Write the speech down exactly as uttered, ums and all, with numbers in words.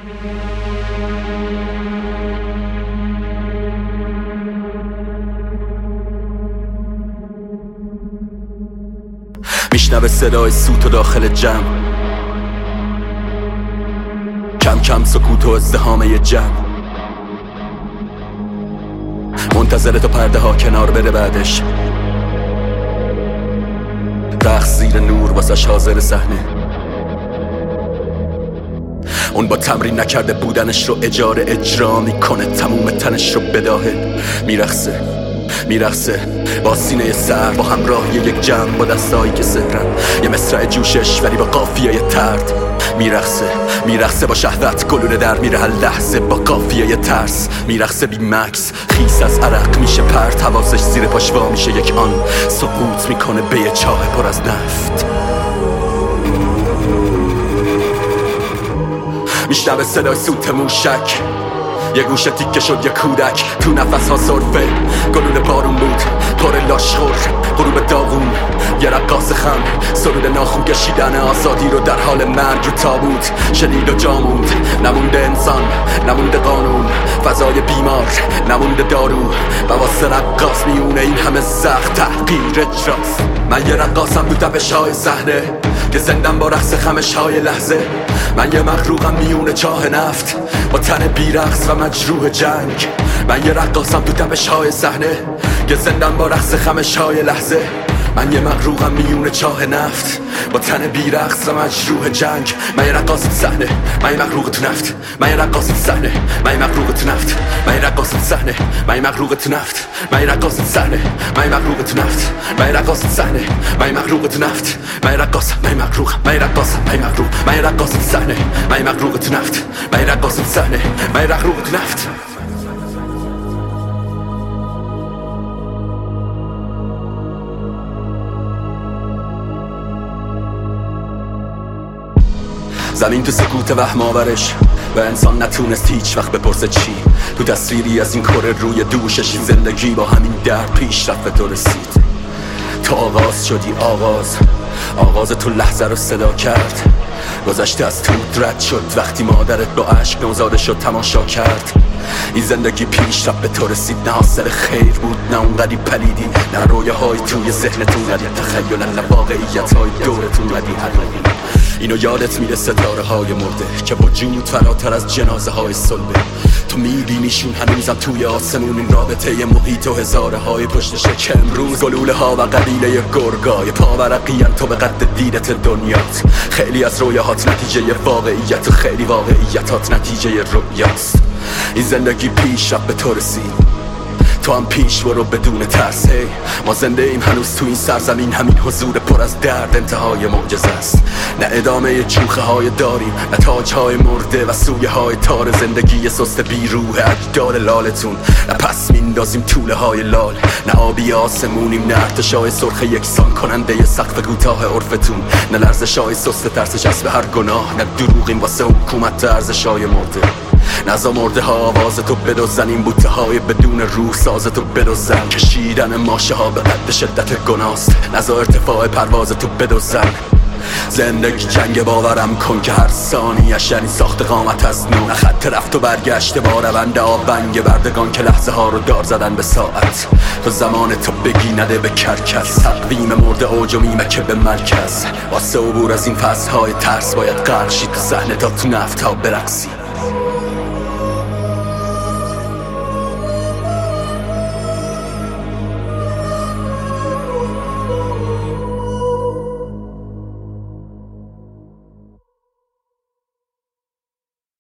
میشنوه صدای سوت و داخل جمع، کم کم سکوت و ازدحام یه جمع، منتظر تا پرده ها کنار بره بعدش رقص زیر نور واسش حاضر صحنه. اون با تمرین نکرده بودنش رو اجاره اجرا میکنه، تموم تنش رو بداهه میرخصه میرخصه با سینه سر، با همراه یک جمع، با دستایی که سهرن، یه مصرع جوشش ولی با قافیه ترد. میرخصه میرخصه با شهوت گلوله در میره هر لحظه، با قافیه ترس میرخصه بی مکس، خیس از عرق میشه پرت، حواسش زیر پاش وا میشه یک آن، سقوط میکنه به یه چاه پر از نفت. میشنوه صدای سوت موشک، یه گوشه تیکه شد یه کودک، تو نفس ها صرفه گلوله بارون بود پر لاشخور، غروب داغون یه رقاص خم، سرود ناخون کشیدن آزادی رو در حال مرگ رو تابوت، شنید و جاموند، نمونده انسان نمونده قانون، فضای بیمار نمونده دارو، و واسه رقاص میونه این همه سخت تحقیر اجراست. من یه رقاصم تو تپش های صحنه که زندم با رقص خمش های لحظه، من یه مغروقم میونه چاه نفت با تن بیرقص و مجروح جنگ، من یه رقاصم تو تپش های صحنه که زندم با رقص خمش های لحظه، من یه مغروقم میونه چاه نفت با تن بیرقص و مجروح جنگ، من یه رقاص تو صحنه، من یه مغروق تو نفت، من یه رقاص تو صحنه، من یه مغروق تو نفت، من یه رقاص تو صحنه، من یه مغروق تو نفت، من یه رقاص تو صحنه، من یه مغروق تو نفت، من یه رقاص تو صحنه، من یه مغروق تو نفت، من یه رقاص، من یه مغروق، من یه رقاص، من یه مغروق، من یه رقاص تو صحنه، من یه مغروق تو نفت، من یه رقاص تو صحنه، من یه مغروق تو نفت. زمین تو سکوت وهم آورش و انسان نتونست هیچ وقت بپرسه چی، تو تصویری از این کره روی دوشش این زندگی با همین درد پیش رفت به تو رسید. تو آغاز شدی آغاز آغاز تو لحظه رو صدا کرد، گذشته از تو رد شد وقتی مادرت با عشق نوزاده شد تماشا کرد. این زندگی پیش رفت به تو رسید، نه حاصل خیر بود نه اونقدی پلیدی، نه رویاهای توی ذهنتون ندید تخیل، نه واقعیت های دورتون ندید. اینو یادت میره ستاره های مرده که با جود فراتر از جنازه های صلبه، تو میبینیشون هنوزم توی آسمون، این رابطه محیط و هزاره های پشتشه که امروز گلوله ها و قبیله گرگای پاورقین تو به قد دیدت دنیات. خیلی از رویاهات نتیجه واقعیت و خیلی واقعیتات نتیجه رویاست. این زندگی پیش رفت به تو رسید، تو هم پیش برو بدون ترس. هی ما زنده ایم هنوز تو این سرزمین، همین حضور پر از درد انتهای معجزه است. نه ادامه چوخه های داریم، نه تاج های مرده و سویه های تار زندگی سست بیروح اجدال لالتون، نه پس میندازیم طوله های لال، نه آبی آسمونیم، نه ارتشای سرخ یکسان کننده سقف کوتاه عرفتون، نه لرزش های سست ترس جذب هر گناه، نه دروغیم واسه حکومت ارزش های مرده. نزا مرده ها آواز تو بدوزن، این بوته های بدون روح ساز تو بدوزن، کشیدن ماشه ها به قد شدت گناست. نزا ارتفاع پرواز تو بدوزن، زندگی جنگ باورم کن که هر ثانیش یعنی ساخت قامت از نو، نه خط رفت و برگشت با روند آبنگ بردگان که لحظه ها رو دار زدن به ساعت. تو زمان تو بگی نده به کرکس، تقویم مرده اوج و میمه که به مرکز، واسه عبور از این فصل های ترس باید غرق شی تو صحنه تا تو نفت ها برقصی.